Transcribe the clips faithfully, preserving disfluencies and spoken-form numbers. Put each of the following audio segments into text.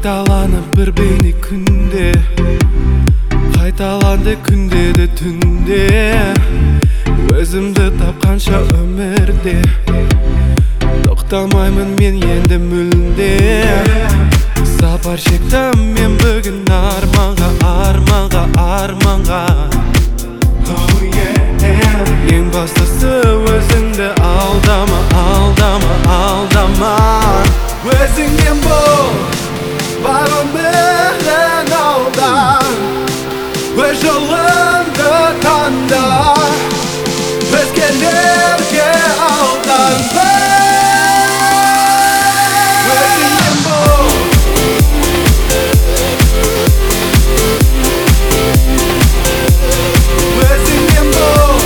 Қайталанып бір бейне күнде, қайталанды күнде де түнде. Өзімді тапқанша өмірде тоқтамаймын мен енді мүлде. Сапар шектім мен бүгін арманға, арманға, арманға. Ең бастысы өзіңді алдама, алдама, алдама. Өзіңнен бол, бар өмірің алда. Өз жолыңды таңда, өзгелерге алданба. Өзіңнен бол, өзіңнен бол.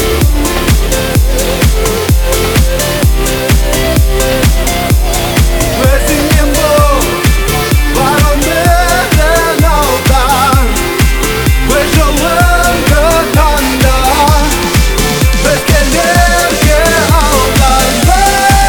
Өзіңнен бол, бар өмірің алда. Өз жолыңды таңда, өзгелерге алданба.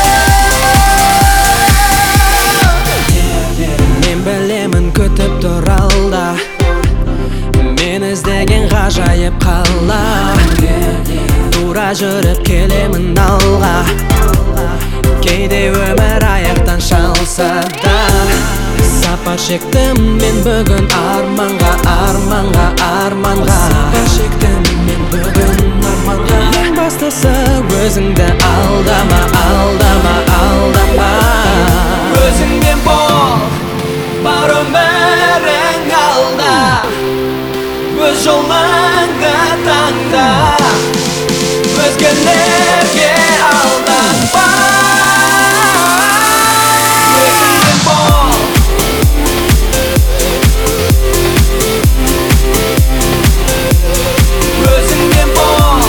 Мен білемін күтіп тұр алда, мен іздеген ғажайып қала. Тура жүріп келемін алға, кейде өмір аяқтан шалса да. Сапар шектім мен бүгін арманға, арманға, арманға. Сапар шектім мен бүгін арманға. Ең бастысы өзіңді алдама, алдама, алдама. Өзіңнен бол, бар өмірің алда. Өз жолыңды таңда, өзгелерге алданба. Өзіңнен бол, өзіңнен бол.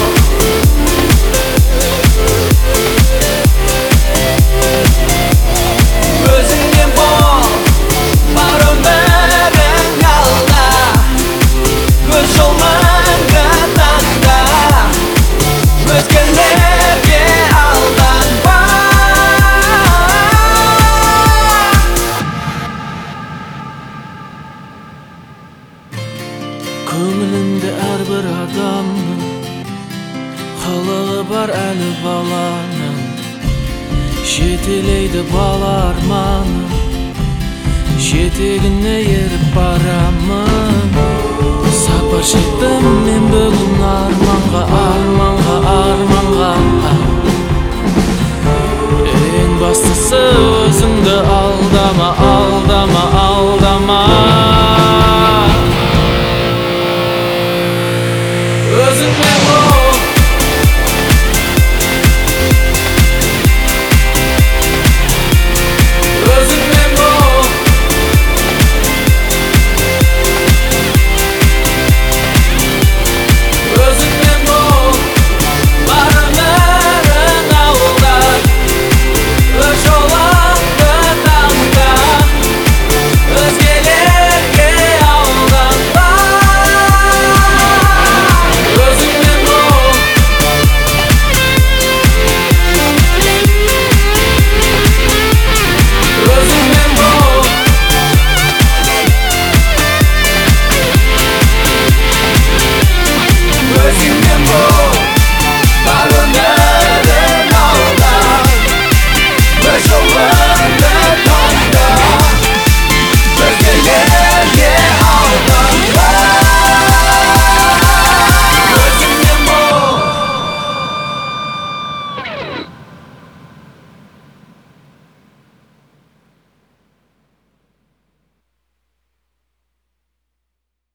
Өзіңнен бол, бар өмірің алда. Өз жолыңды таңда, өзгелерге алданба. Көңілінде әрбір адамның қалығы бар әлі баланың. Жетелейді бала арманым, жетегіне еріп барамын. Сапар шектім мен бүгін арманға, арманға, арманға. Ең бастысы